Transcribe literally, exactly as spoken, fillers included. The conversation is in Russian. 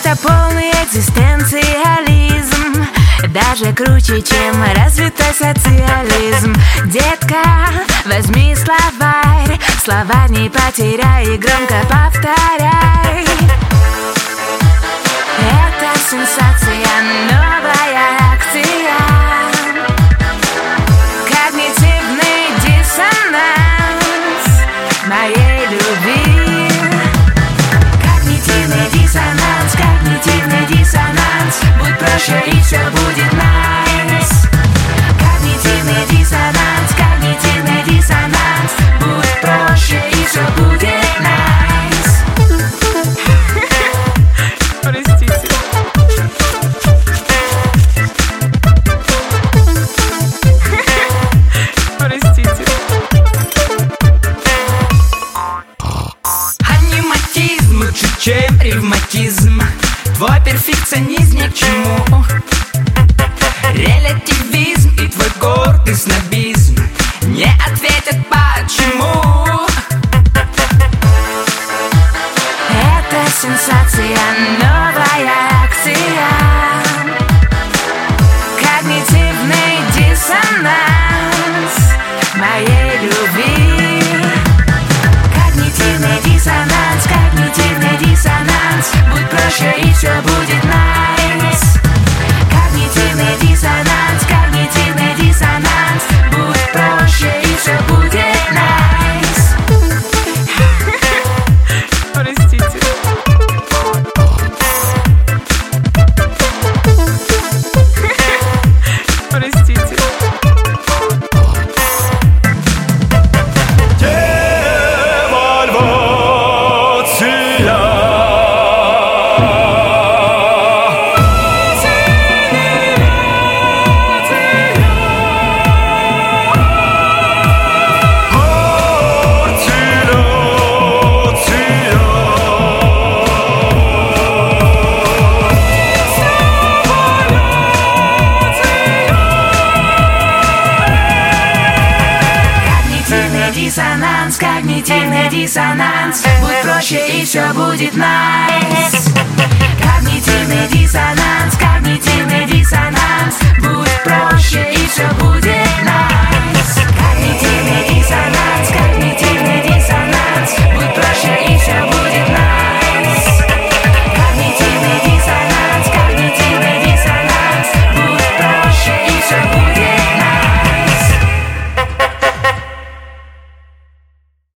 Это полный экзистенциализм, даже круче, чем развитой социализм. Детка, возьми словарь, слова не потеряй и громко повторяй. Это сенсация, новая акция, когнитивный диссонанс моей любви. Когнитивный диссонанс, когнитивный диссонанс, будь проще и все будет найс. Когнитивный диссонанс, когнитивный диссонанс, будь проще и все будет найс. Простите. Простите. Аниматизм лучше, чем ревматизм. Твой перфекционизм ни к чему. Релятивизм и твой гордый снобизм не ответят почему. Это сенсация, новая акция, когнитивный диссонанс моей любви. Когнитивный диссонанс, когнитивный диссонанс, будь проще и все будет найс. Когнитивный диссонанс, когнитивный диссонанс, будь проще и все будет найс. Простите. Простите. Диссонанс, когнитивный диссонанс, будь проще и все будет найс.